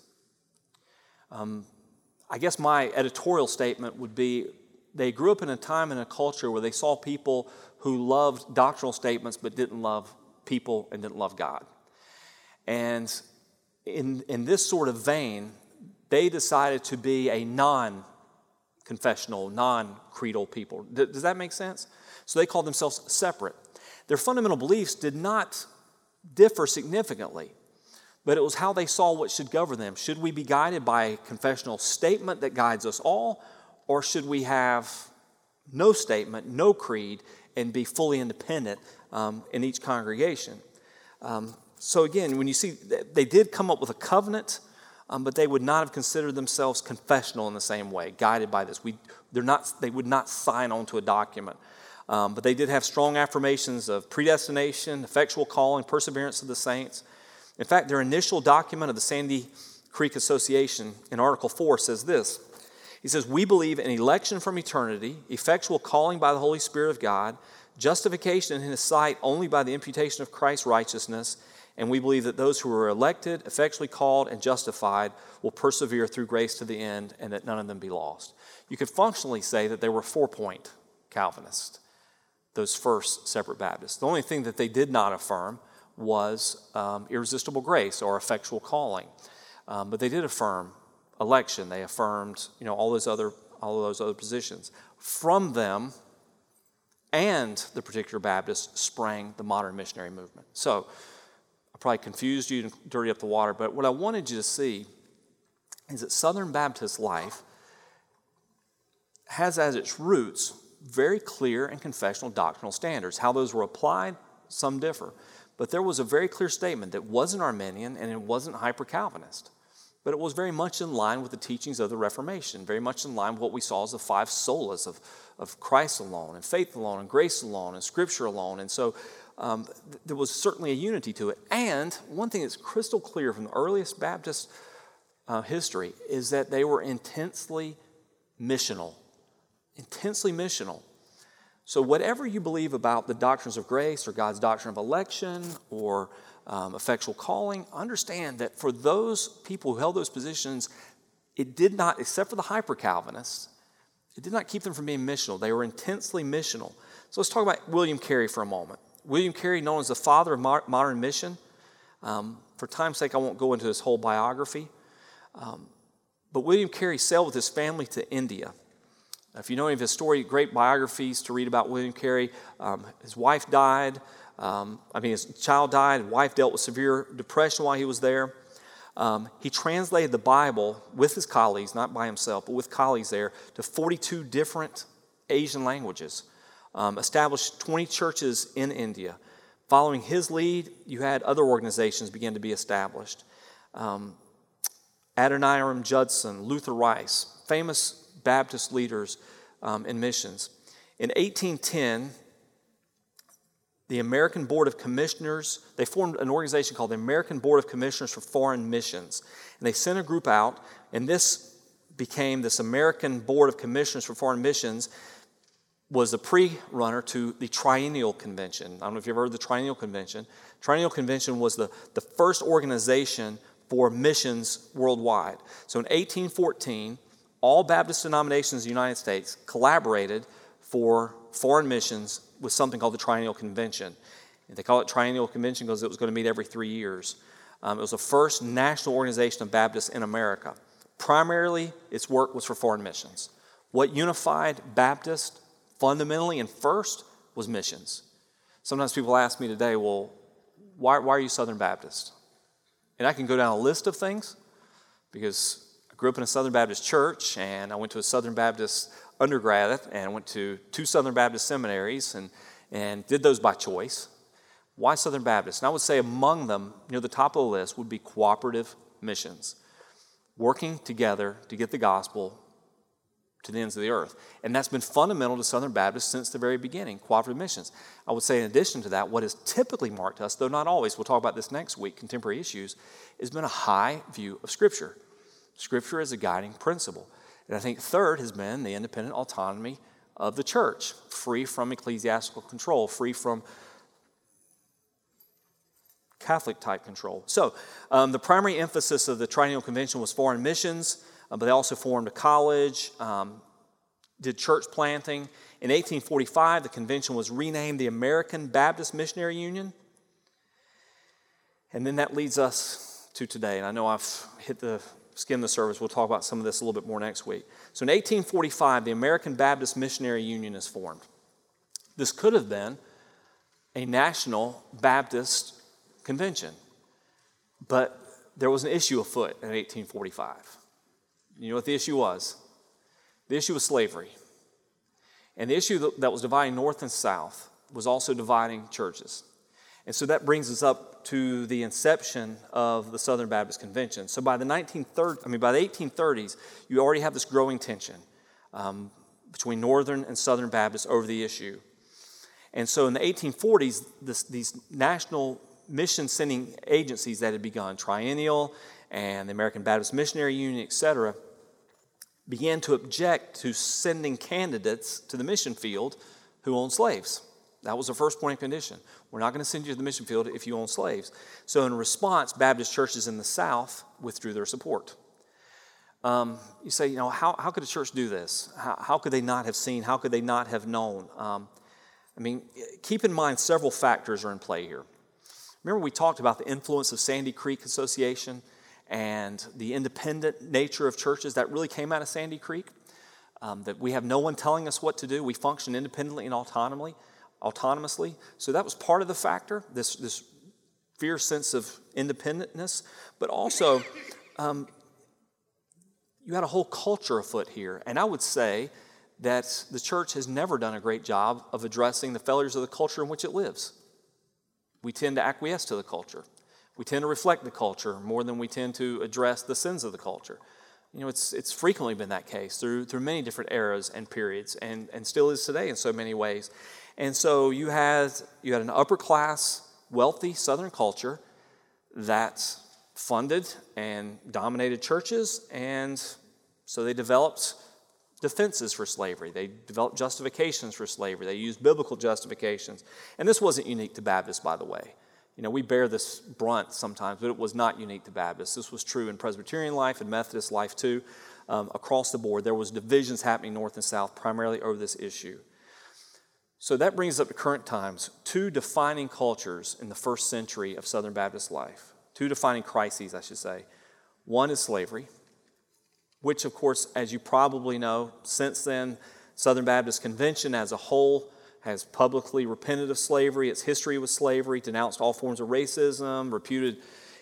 I guess my editorial statement would be they grew up in a time and a culture where they saw people who loved doctrinal statements but didn't love people and didn't love God. And in this sort of vein, they decided to be a non-confessional, non-creedal people. Does that make sense? So they called themselves separate. Their fundamental beliefs did not differ significantly, but it was how they saw what should govern them. Should we be guided by a confessional statement that guides us all, or should we have no statement, no creed, and be fully independent in each congregation? So again, when you see, they did come up with a covenant, but they would not have considered themselves confessional in the same way, guided by this. They would not sign on to a document. But they did have strong affirmations of predestination, effectual calling, perseverance of the saints. In fact, their initial document of the Sandy Creek Association in Article 4 says this. He says, "We believe in election from eternity, effectual calling by the Holy Spirit of God, justification in His sight only by the imputation of Christ's righteousness, and we believe that those who are elected, effectually called, and justified will persevere through grace to the end, and that none of them be lost." You could functionally say that they were 4-point Calvinists, those first separate Baptists. The only thing that they did not affirm was irresistible grace or effectual calling. But they did affirm election. They affirmed, all of those other positions. From them and the particular Baptists sprang the modern missionary movement. So I probably confused you and dirtied up the water, but what I wanted you to see is that Southern Baptist life has as its roots very clear and confessional doctrinal standards. How those were applied, some differ. But there was a very clear statement that wasn't Arminian and it wasn't hyper-Calvinist. But it was very much in line with the teachings of the Reformation, very much in line with what we saw as the 5 solas of Christ alone, and faith alone, and grace alone, and Scripture alone. And so there was certainly a unity to it. And one thing that's crystal clear from the earliest Baptist history is that they were intensely missional. Intensely missional. So whatever you believe about the doctrines of grace or God's doctrine of election or effectual calling, understand that for those people who held those positions, it did not, except for the hyper-Calvinists, it did not keep them from being missional. They were intensely missional. So let's talk about William Carey for a moment. William Carey, known as the father of modern mission. For time's sake, I won't go into his whole biography. But William Carey sailed with his family to India. If you know any of his story, great biographies to read about William Carey. His wife died. His child died. His wife dealt with severe depression while he was there. He translated the Bible with his colleagues, not by himself, but with colleagues there, to 42 different Asian languages. Established 20 churches in India. Following his lead, you had other organizations begin to be established. Adoniram Judson, Luther Rice, famous Baptist leaders in missions. In 1810, the American Board of Commissioners, they formed an organization called the American Board of Commissioners for Foreign Missions. And they sent a group out, and this became this American Board of Commissioners for Foreign Missions was a pre-runner to the Triennial Convention. I don't know if you've ever heard of the Triennial Convention. Triennial Convention was the first organization for missions worldwide. So in 1814, all Baptist denominations in the United States collaborated for foreign missions with something called the Triennial Convention. And they call it Triennial Convention because it was going to meet every 3 years. It was the first national organization of Baptists in America. Primarily, its work was for foreign missions. What unified Baptists fundamentally and first was missions. Sometimes people ask me today, well, why are you Southern Baptist? And I can go down a list of things because I grew up in a Southern Baptist church and I went to a Southern Baptist undergrad and went to 2 Southern Baptist seminaries and did those by choice. Why Southern Baptist? And I would say among them, near the top of the list, would be cooperative missions. Working together to get the gospel to the ends of the earth. And that's been fundamental to Southern Baptists since the very beginning, cooperative missions. I would say in addition to that, what has typically marked us, though not always, we'll talk about this next week, contemporary issues, has been a high view of Scripture. Scripture is a guiding principle. And I think third has been the independent autonomy of the church, free from ecclesiastical control, free from Catholic-type control. So the primary emphasis of the Triennial Convention was foreign missions, but they also formed a college, did church planting. In 1845, the convention was renamed the American Baptist Missionary Union. And then that leads us to today. And I know I've skimmed the service. We'll talk about some of this a little bit more next week. So in 1845, the American Baptist Missionary Union is formed. This could have been a national Baptist convention, but there was an issue afoot in 1845. You know what the issue was? The issue was slavery. And the issue that was dividing North and South was also dividing churches. And so that brings us up to the inception of the Southern Baptist Convention. So by the 1830s, you already have this growing tension between Northern and Southern Baptists over the issue. And so in the 1840s, these national mission-sending agencies that had begun, Triennial and the American Baptist Missionary Union, etc., began to object to sending candidates to the mission field who owned slaves. That was the first point of condition. We're not going to send you to the mission field if you own slaves. So in response, Baptist churches in the South withdrew their support. You say, how could a church do this? How could they not have seen? How could they not have known? Keep in mind several factors are in play here. Remember we talked about the influence of Sandy Creek Association and the independent nature of churches that really came out of Sandy Creek, that we have no one telling us what to do. We function independently and autonomously. So that was part of the factor, this fierce sense of independentness. But also, you had a whole culture afoot here. And I would say that the church has never done a great job of addressing the failures of the culture in which it lives. We tend to acquiesce to the culture. We tend to reflect the culture more than we tend to address the sins of the culture. It's frequently been that case through many different eras and periods, and still is today in so many ways. And so you had an upper class, wealthy Southern culture that funded and dominated churches, and so they developed defenses for slavery. They developed justifications for slavery. They used biblical justifications. And this wasn't unique to Baptists, by the way. We bear this brunt sometimes, but it was not unique to Baptists. This was true in Presbyterian life and Methodist life too. Across the board, there was divisions happening north and south, primarily over this issue. So that brings us up to current times. 2 defining cultures in the first century of Southern Baptist life. 2 defining crises, I should say. One is slavery, which, of course, as you probably know, since then, Southern Baptist Convention as a whole has publicly repented of slavery, its history with slavery, denounced all forms of racism, reputed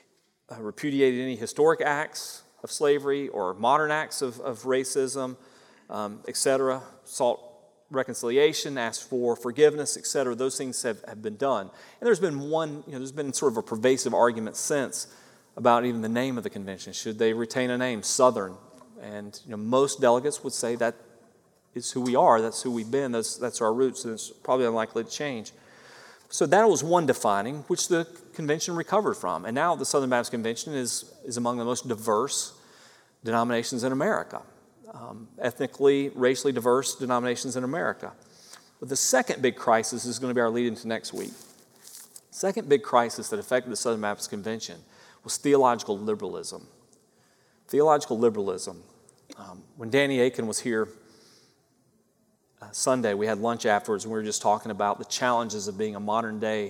repudiated any historic acts of slavery or modern acts of racism, etc., sought reconciliation, asked for forgiveness, etc. Those things have been done. And there's been there's been sort of a pervasive argument since about even the name of the convention. Should they retain a name, Southern? And most delegates would say that is who we are, that's who we've been, that's our roots, and it's probably unlikely to change. So that was one defining, which the convention recovered from. And now the Southern Baptist Convention is among the most diverse denominations in America. Ethnically, racially diverse denominations in America. But the second big crisis is going to be our lead into next week. Second big crisis that affected the Southern Baptist Convention was theological liberalism. Theological liberalism. When Danny Aiken was here Sunday, we had lunch afterwards, and we were just talking about the challenges of being a modern-day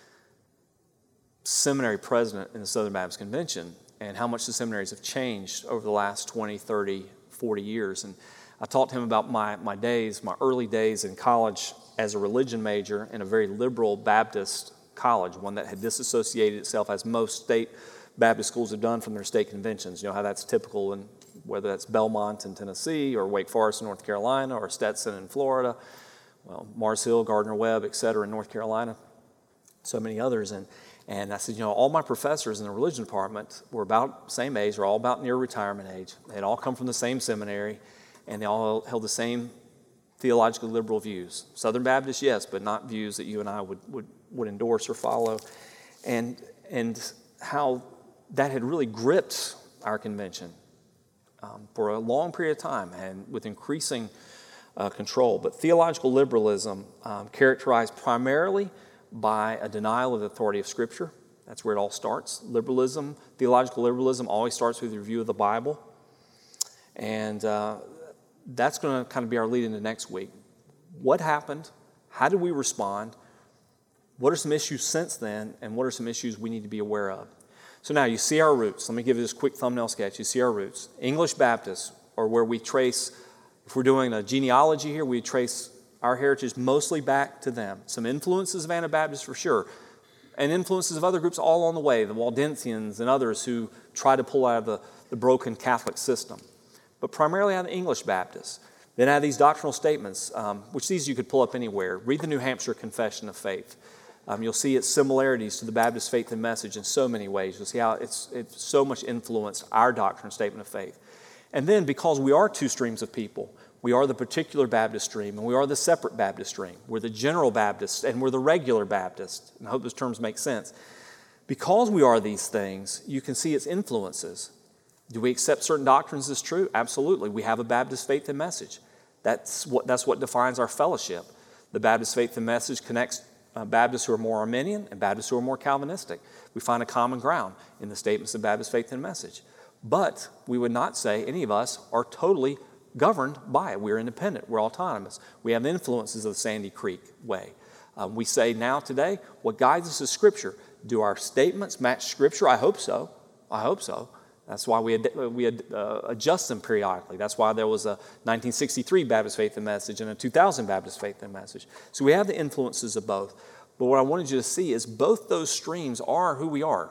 seminary president in the Southern Baptist Convention and how much the seminaries have changed over the last 20, 30, 40 years. And I talked to him about my early days in college as a religion major in a very liberal Baptist college, one that had disassociated itself, as most state Baptist schools have done, from their state conventions. You know how that's typical, in whether that's Belmont in Tennessee or Wake Forest in North Carolina or Stetson in Florida, well, Mars Hill, Gardner-Webb, et cetera, in North Carolina, so many others. And I said, all my professors in the religion department were about the same age, or all about near retirement age. They had all come from the same seminary, and they all held the same theologically liberal views. Southern Baptist, yes, but not views that you and I would endorse or follow. And how that had really gripped our convention for a long period of time, and with increasing control. But theological liberalism, characterized primarily by a denial of the authority of Scripture. That's where it all starts. Liberalism, theological liberalism, always starts with a review of the Bible. And that's going to kind of be our lead into next week. What happened? How did we respond? What are some issues since then? And what are some issues we need to be aware of? So now you see our roots. Let me give you this quick thumbnail sketch. You see our roots. English Baptists are where we trace, if we're doing a genealogy here, we trace our heritage mostly back to them. Some influences of Anabaptists for sure, and influences of other groups all on the way, the Waldensians and others who try to pull out of the broken Catholic system. But primarily out of the English Baptists. Then out of these doctrinal statements, which these you could pull up anywhere. Read the New Hampshire Confession of Faith. You'll see its similarities to the Baptist faith and message in so many ways. You'll see how it's so much influenced our doctrine statement of faith. And then, because we are two streams of people, we are the particular Baptist stream, and we are the separate Baptist stream. We're the general Baptist, and we're the regular Baptist. And I hope those terms make sense. Because we are these things, you can see its influences. Do we accept certain doctrines as true? Absolutely. We have a Baptist faith and message. That's what defines our fellowship. The Baptist faith and message connects Baptists who are more Arminian and Baptists who are more Calvinistic. We find a common ground in the statements of Baptist faith and message. But we would not say any of us are totally governed by it. We're independent. We're autonomous. We have influences of the Sandy Creek way. We say now today, what guides us is Scripture. Do our statements match Scripture? I hope so. I hope so. That's why we adjust them periodically. That's why there was a 1963 Baptist Faith and Message and a 2000 Baptist Faith and Message. So we have the influences of both. But what I wanted you to see is both those streams are who we are.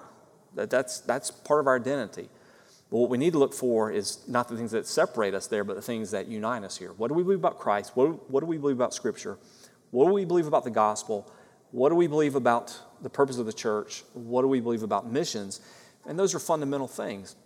That's part of our identity. But what we need to look for is not the things that separate us there, but the things that unite us here. What do we believe about Christ? What do we believe about Scripture? What do we believe about the gospel? What do we believe about the purpose of the church? What do we believe about missions? And those are fundamental things.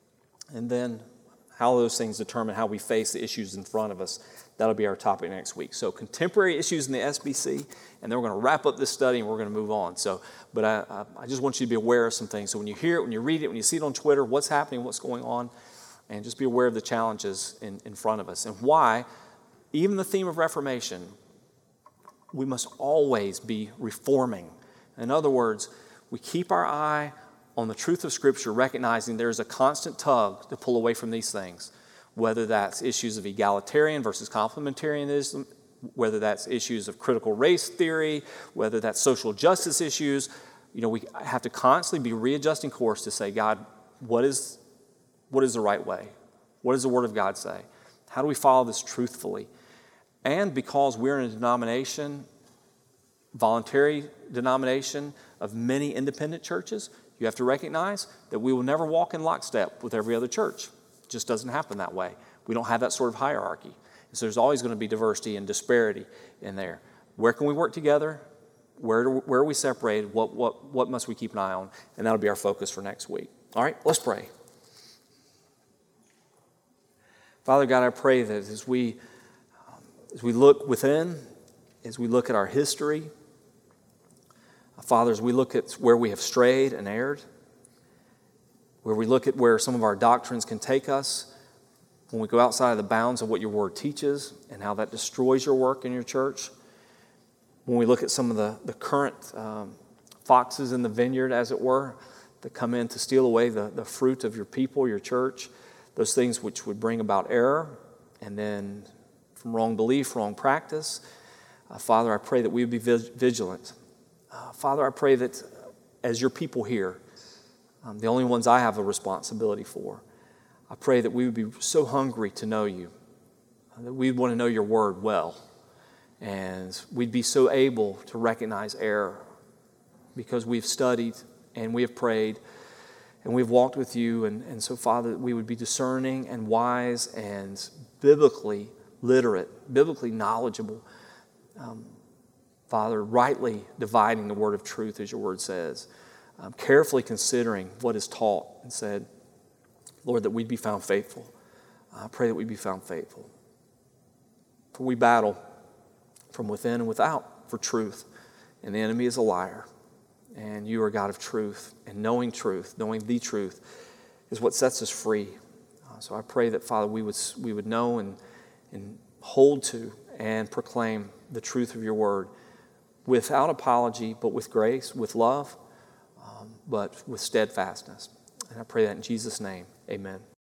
And then how those things determine how we face the issues in front of us. That'll be our topic next week. So contemporary issues in the SBC, and then we're going to wrap up this study and we're going to move on. But I just want you to be aware of some things. So when you hear it, when you read it, when you see it on Twitter, what's happening, what's going on, and just be aware of the challenges in front of us. And why, even the theme of Reformation, we must always be reforming. In other words, we keep our eye on the truth of Scripture, recognizing there's a constant tug to pull away from these things, whether that's issues of egalitarian versus complementarianism, whether that's issues of critical race theory, whether that's social justice issues. We have to constantly be readjusting course to say, God, what is the right way? What does the Word of God say? How do we follow this truthfully? And because we're in a denomination, voluntary denomination, of many independent churches, you have to recognize that we will never walk in lockstep with every other church. It just doesn't happen that way. We don't have that sort of hierarchy. And so there's always going to be diversity and disparity in there. Where can we work together? Where are we separated? What must we keep an eye on? And that'll be our focus for next week. All right, let's pray. Father God, I pray that as we look within, as we look at our history, Father, as we look at where we have strayed and erred, where we look at where some of our doctrines can take us, when we go outside of the bounds of what your word teaches and how that destroys your work in your church, when we look at some of the current foxes in the vineyard, as it were, that come in to steal away the fruit of your people, your church, those things which would bring about error, and then from wrong belief, wrong practice. Father, I pray that we would be vigilant. Father, I pray that as your people here, the only ones I have a responsibility for, I pray that we would be so hungry to know you, that we'd want to know your word well, and we'd be so able to recognize error because we've studied and we have prayed and we've walked with you. And so, Father, we would be discerning and wise and biblically literate, biblically knowledgeable. Father, rightly dividing the word of truth, as your word says, carefully considering what is taught and said. Lord, that we'd be found faithful. I pray that we'd be found faithful. For we battle from within and without for truth, and the enemy is a liar. And you are a God of truth, and knowing the truth, is what sets us free. So I pray that, Father, we would know and hold to and proclaim the truth of your word without apology, but with grace, with love, but with steadfastness. And I pray that in Jesus' name, amen.